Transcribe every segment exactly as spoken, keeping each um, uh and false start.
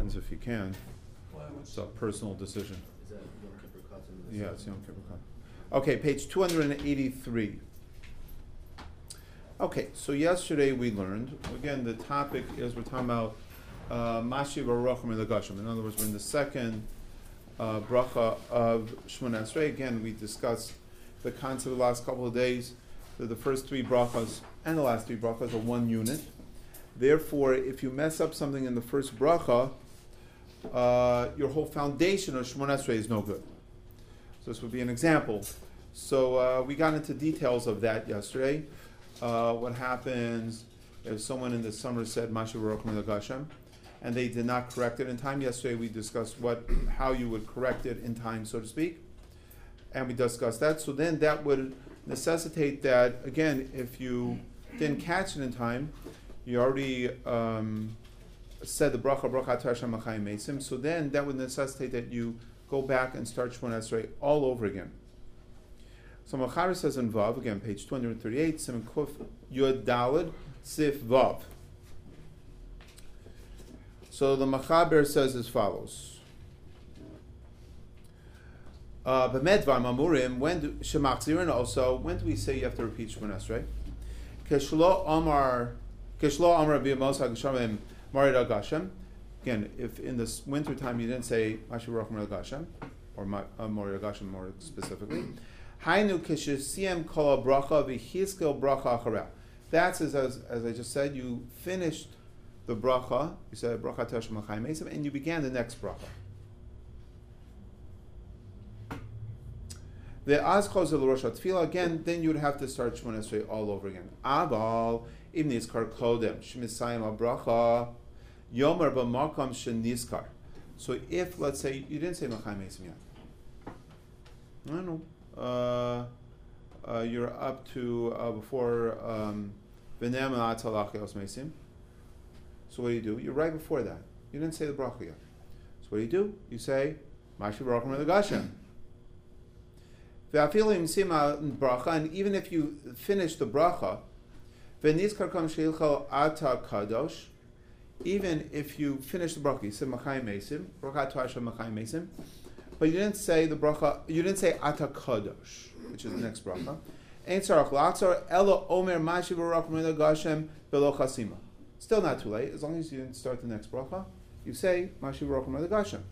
happens if you can. It's a personal decision. Is that Yom Kippur Katan? Yeah, it's Yom Kippur Katan. Okay, page two hundred eighty-three. Okay, so yesterday we learned, again, the topic is we're talking about uh, Mashiv Arachim L'Gashim. In other words, we're in the second uh, bracha of Shemona Esrei. Again, we discussed the concept the last couple of days that the first three brachas and the last three brachas are one unit. Therefore, if you mess up something in the first bracha, uh, your whole foundation of Shemona Esrei is no good. So this would be an example. So uh, we got into details of that yesterday. Uh, what happens if someone in the summer said Mashiv Arachim L'Gashim and they did not correct it in time? Yesterday we discussed what how you would correct it in time, so to speak, and we discussed that. So then that would necessitate that, again, if you didn't catch it in time, you already um, said the bracha, bracha Hashem Machayim Mesim, so then that would necessitate that you go back and start Shemona Esrei all over again. So Machar says in Vav, again, page two hundred thirty-eight, Siman Kuf Yud Daled Sif Vav. So the Machaber says as follows. B'medvar Mamurim, when do Shemachzirin also, when do we say you have to repeat Shemona Esrei? Keshlo Amar Keshlo Amar B'Yamos HaGashamim Marid HaGashem. Again, if in the winter time you didn't say Mashiv Arachim L'Gashim, or uh, Marid HaGashem more specifically, Hainu Keshesiem Kol Bracha V'Chizkel Bracha Achareh. That's as, as as I just said, you finished the bracha, you said bracha Hashem Machayim Mesim, and you began the next bracha. The Azchos of the Rosh Tefillah, again, then you would have to start Shemona Esrei all over again. Aval Ibn Nizkar Kodem Shemisayim Bracha Yomer B'Makam Shenizkar. So if, let's say, you didn't say Machayim Mesim yet. I don't know. Uh, uh, you're up to uh, before V'nem um, Atalach Yos Mesim. So what do you do? You're right before that. You didn't say the bracha yet. So what do you do? You say Mashiv Arachim L'Gashim. V'afilim Sima Bracha, and even if you finish the bracha, V'nizkar Kam Sheilchal Ata Kadosh, even if you finish the bracha, you said Machayim Mesim, Bracha Hashem Machayim Mesim, but you didn't say the bracha, you didn't say Ata Kadosh, which is the next bracha. Ein tzarach la'atzar elo omer Mashiv Arachim L'Gashim B'lo Chasima. Still not too late, as long as you didn't start the next bracha, you say Mashiv Arachim L'Gashim.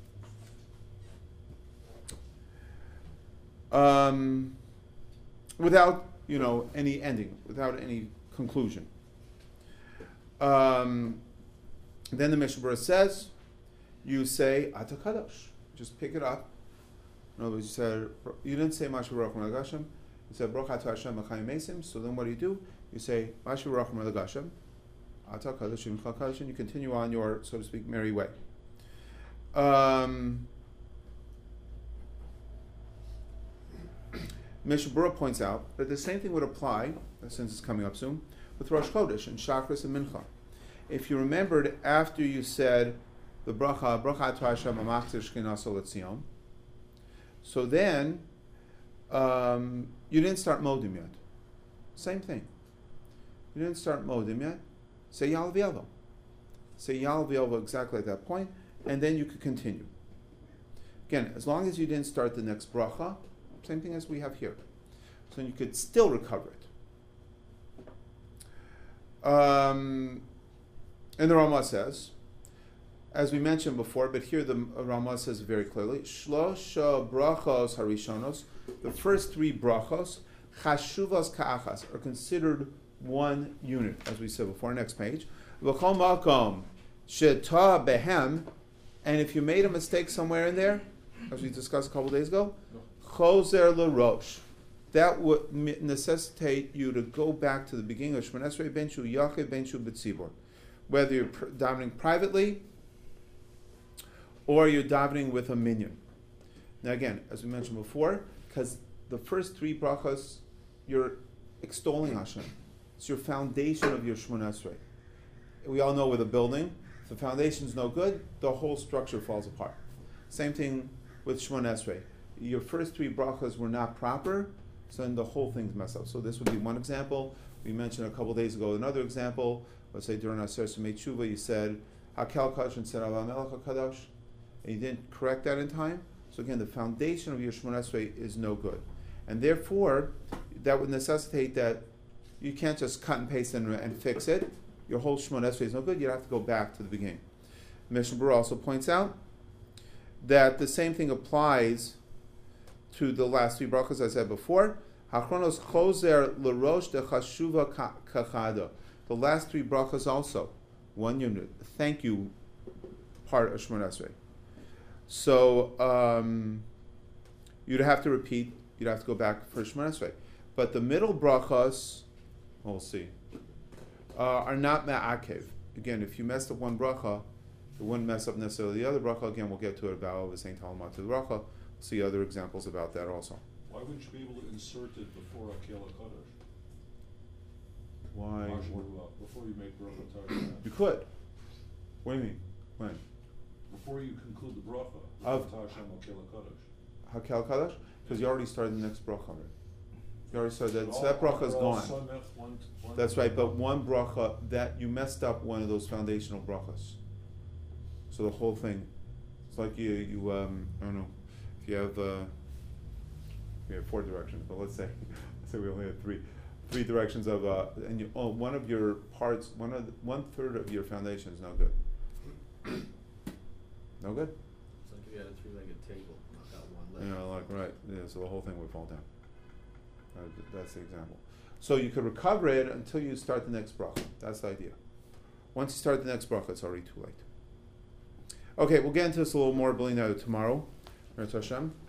Um, without, you know, any ending, without any conclusion. Um, then the Mishnah Berurah says, you say Ata Kadosh. Just pick it up. In other words, you said you didn't say Mashiv Arachim L'Gashim. You said Bracha Hashem Machayim Mesim. So then, what do you do? You say Mashiv Arachim L'Gashim, Ata Kadosh, Yimchal Kadosh, and you continue on your, so to speak, merry way. Um, Mishnah Berurah points out that the same thing would apply, since it's coming up soon, with Rosh Chodesh and Shachris and Mincha. If you remembered after you said the bracha, bracha Hashem Amachzir Shkinaso L'Tzion, so then um, you didn't start Modim yet. Same thing. You didn't start Modim yet. Say Yal V'Yavo. Say Yal V'Yavo exactly at that point, and then you could continue. Again, as long as you didn't start the next bracha, same thing as we have here. So you could still recover it. Um, and the Ramah says, as we mentioned before, but here the Ramah says very clearly, Shlosha brachos harishonos, the first three brachos, chashuvas ka'achas, are considered one unit, as we said before. Next page. V'chol makom sheta behem, and if you made a mistake somewhere in there, as we discussed a couple days ago, choser l'rosh, that would necessitate you to go back to the beginning of Shemona Esrei ben shu yachid ben shu b'tzibor, whether you're pr- davening privately or you're davening with a minyan. Now again, as we mentioned before, because the first three brachas, you're extolling Hashem. It's your foundation of your Shemona Esrei. We all know with a building, if the foundation's no good, the whole structure falls apart. Same thing with Shemona Esrei. Your first three brachas were not proper, so then the whole thing's messed up. So this would be one example. We mentioned a couple days ago another example. Let's say during Aser Semei Tshuva, you said Hakel Kadosh instead of Hamelech Kadosh, and you didn't correct that in time. So again, the foundation of your Shemona Esrei is no good, and therefore that would necessitate that you can't just cut and paste and, and fix it. Your whole Shemona Esrei is no good. You have to go back to the beginning. Mishnah Berurah also points out that the same thing applies to the last three brachas I said before. Hachronos chozer l'rosh de chashuva kachada. The last three brachas also, one unit, thank you part of Shemona Esrei. So um, you'd have to repeat, you'd have to go back for Shemona Esrei. But the middle brachas, we'll see, uh, are not ma'akev. Again, if you messed up one bracha, it wouldn't mess up necessarily the other bracha. Again, we'll get to it about the same Talmud to the bracha. We'll see other examples about that also. Why wouldn't you be able to insert it before Akel HaKadosh? Why? Before you make bracha Tashem. You could. What do you mean? When? Before you conclude the bracha, Of Tashem Akel HaKadosh. Hakel Kadosh? Because you already started the next bracha. Right? You already started that. So All- that bracha is all- all gone. samech, one- one- That's right, but one bracha, that you messed up one of those foundational brachas. So the whole thing, it's like you, you um, I don't know, if you have, uh, we have four directions, but let's say, let's say we only have three, three directions of, uh, and you, oh, one of your parts, one of, the, one third of your foundation is no good. No good? It's like if you had a three-legged table, knock out one You leg. know, like, right, yeah, so the whole thing would fall down. Uh, th- that's the example. So you could recover it until you start the next bracha. That's the idea. Once you start the next bracha, it's already too late. Okay, we'll get into this a little more, Belina, tomorrow. Hashem.